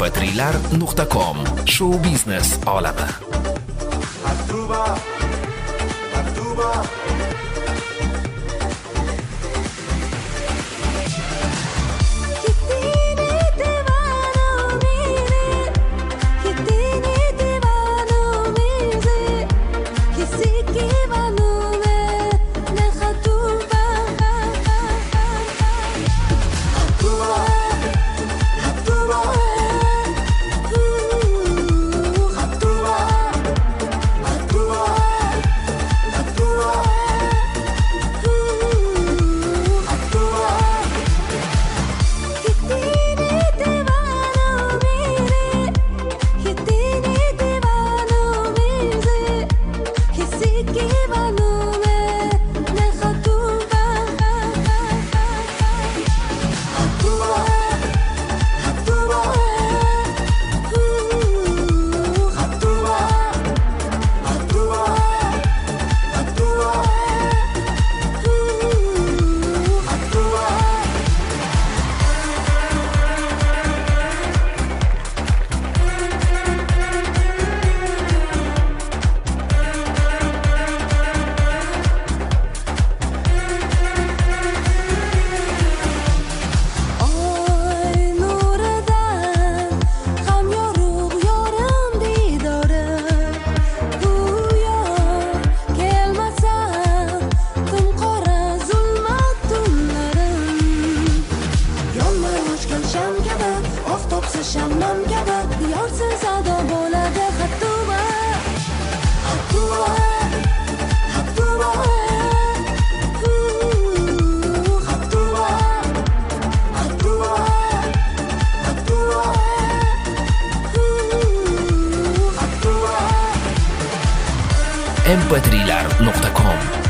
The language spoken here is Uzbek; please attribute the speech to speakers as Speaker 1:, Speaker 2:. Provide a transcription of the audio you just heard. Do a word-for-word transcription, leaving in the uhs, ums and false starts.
Speaker 1: em p tri lar nuqta com. Show biznes olami.
Speaker 2: Aktuba, Aktuba.
Speaker 3: Shamlam kabi diyorsiz ado bo'ladi Aktuba, Aktuba, Aktuba, Aktuba, Aktuba, Aktuba, Aktuba.
Speaker 1: em p tri lar nuqta com